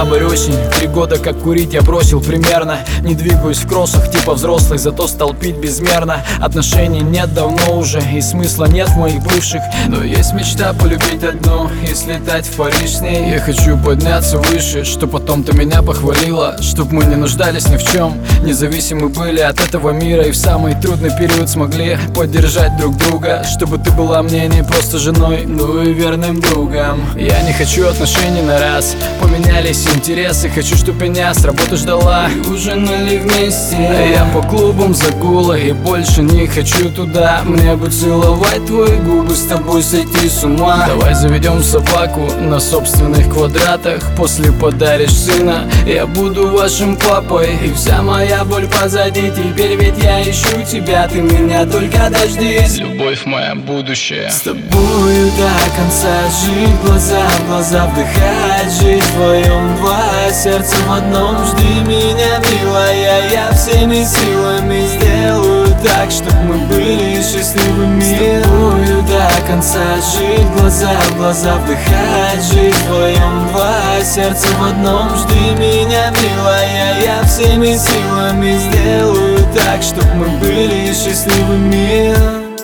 Ноябрь, осень, 3 года как курить я бросил примерно. Не двигаюсь в кроссах типа взрослых, зато стал пить безмерно. Отношений нет давно уже, и смысла нет в моих бывших. Но есть мечта полюбить одну и слетать в Париж с ней. Я хочу подняться выше, чтоб потом ты меня похвалила, чтоб мы не нуждались ни в чем, независимы были от этого мира, и в самый трудный период смогли поддержать друг друга. Чтобы ты была мне не просто женой, но и верным другом. Я не хочу отношений на раз, поменялись интересы. Хочу, чтоб меня с работы ждала и ужинали вместе. Я по клубам загула и больше не хочу туда. Мне бы целовать твои губы, с тобой сойти с ума. Давай заведем собаку на собственных квадратах. После подаришь сына, я буду вашим папой. И вся моя боль позади, теперь ведь я ищу тебя. Ты меня только дождись, любовь моя будущее. С тобою до конца жить, глаза в глаза вдыхать, жить вдвоем два, сердце в одном. Жди меня, милая, я всеми силами сделаю так, чтоб мы были счастливыми. С тобою до конца жить, глаза в глаза вдыхать, жить вдвоем два, сердце в одном. Жди меня, милая, я всеми силами сделаю так, чтоб мы были счастливыми.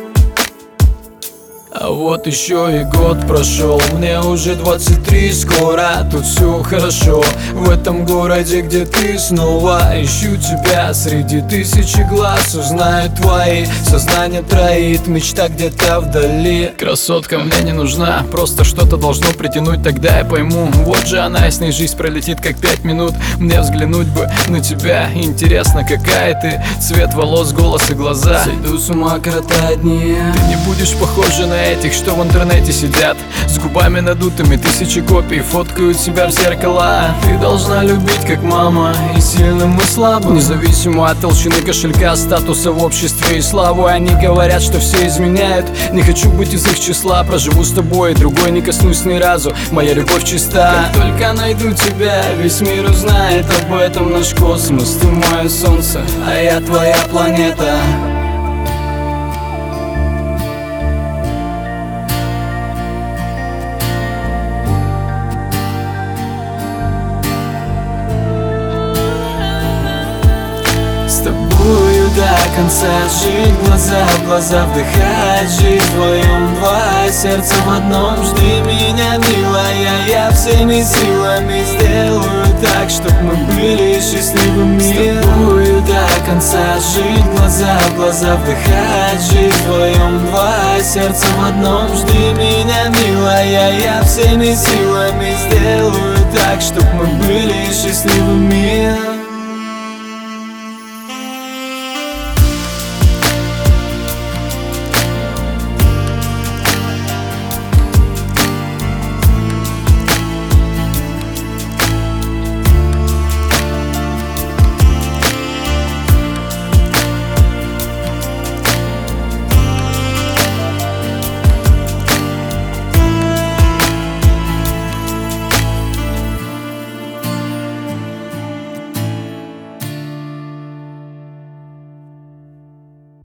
А вот еще и год прошел, мне уже 23 скоро. Тут все хорошо в этом городе, где ты снова. Ищу тебя среди тысячи глаз, узнаю твои. Сознание троит, мечта где-то вдали. Красотка мне не нужна, просто что-то должно притянуть. Тогда я пойму, вот же она, и с ней жизнь пролетит как 5 минут. Мне взглянуть бы на тебя, интересно, какая ты. Цвет волос, голос и глаза. Сойду с ума, коротая дни. Ты не будешь похожа на этих, что в интернете сидят с губами надутыми, тысячи копий фоткают себя в зеркала. Ты должна любить как мама, и сильным, и слабым, независимо от толщины кошелька, статуса в обществе и славы. Они говорят, что все изменяют, не хочу быть из их числа. Проживу с тобой, другой не коснусь ни разу, моя любовь чиста. Как только найду тебя, весь мир узнает об этом. Наш космос, ты мое солнце, а я твоя планета. С тобою до конца жить, глаза в глаза вдыхать, жить вдвоем два, сердце в одном. Жди меня, милая, я всеми силами сделаю так, чтоб мы были счастливыми. С тобою до конца жить, глаза в глаза вдыхать, жить вдвоем два, сердце в одном. Жди меня, милая, я всеми силами сделаю так, чтоб мы были счастливыми.